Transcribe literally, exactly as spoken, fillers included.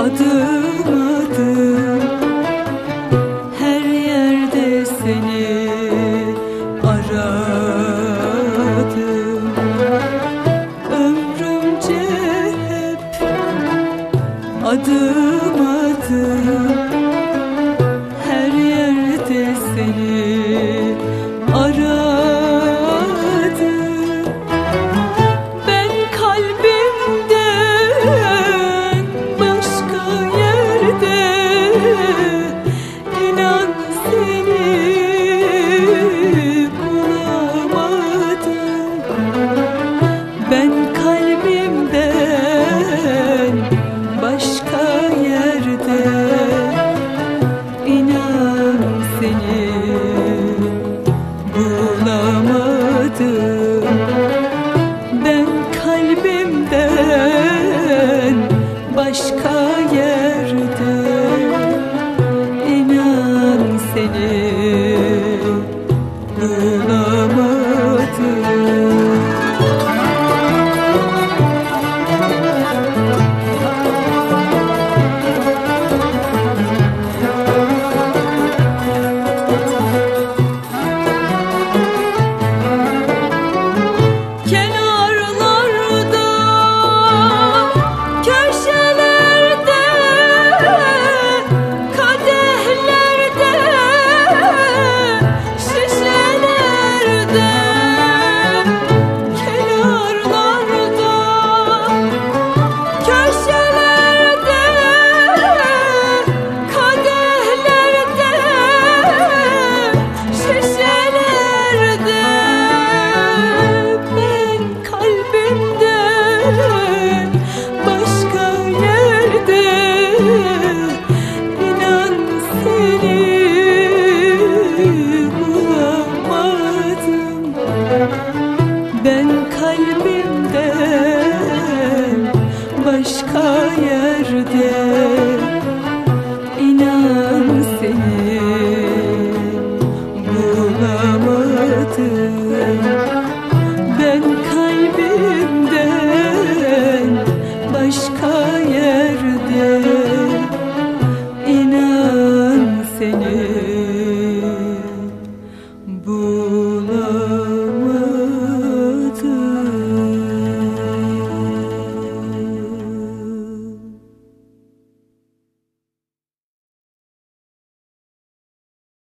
adım adım her yerde seni aradım. Ömrümce hep adım adım her yerde seni aradım. Ben kalbimden başka yerde inan seni bulamadım. Ben kalbimden başka yerde inan seni bulamadım. Ben kalbimden başka yerde inan seni bulamadım. Ben kalbimden başka yerde inan seni bulamadım. Ben kalbimden başka